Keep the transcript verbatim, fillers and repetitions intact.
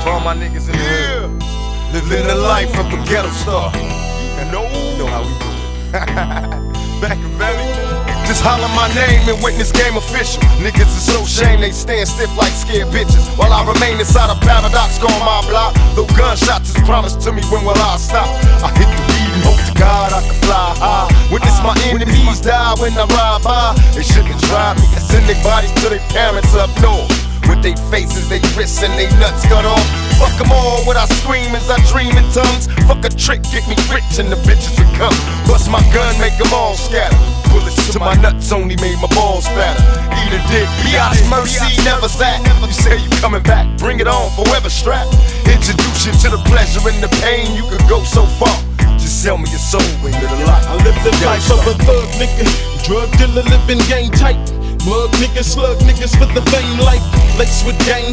For all my niggas in the hood, living the life of a ghetto star. And no, you know how we do it. Back in Valley. Just holler my name and witness game official. Niggas is so shame they stand stiff like scared bitches. While I remain inside a paradox on my block. Though gunshots is promised to me, when will I stop? I hit the weed and hope to God I can fly high. Witness my enemies die when I ride by. They shouldn't drive me, I send their bodies to their parents up north. With they faces, they wrists, and they nuts cut off. Fuck them all, what I scream as I dream in tongues. Fuck a trick, get me rich and the bitches will come. Bust my gun, make them all scatter. Bullets to my nuts only made my balls fatter. Eat a dick, Biatch mercy, never sat. You say you coming back, bring it on, forever strapped. Introduce you to the pleasure and the pain, you could go so far. Just sell me your soul into the light. I live the life of a thug nigga, drug dealer living game tight. Mug niggas, slug niggas for the fame life. Laced with game,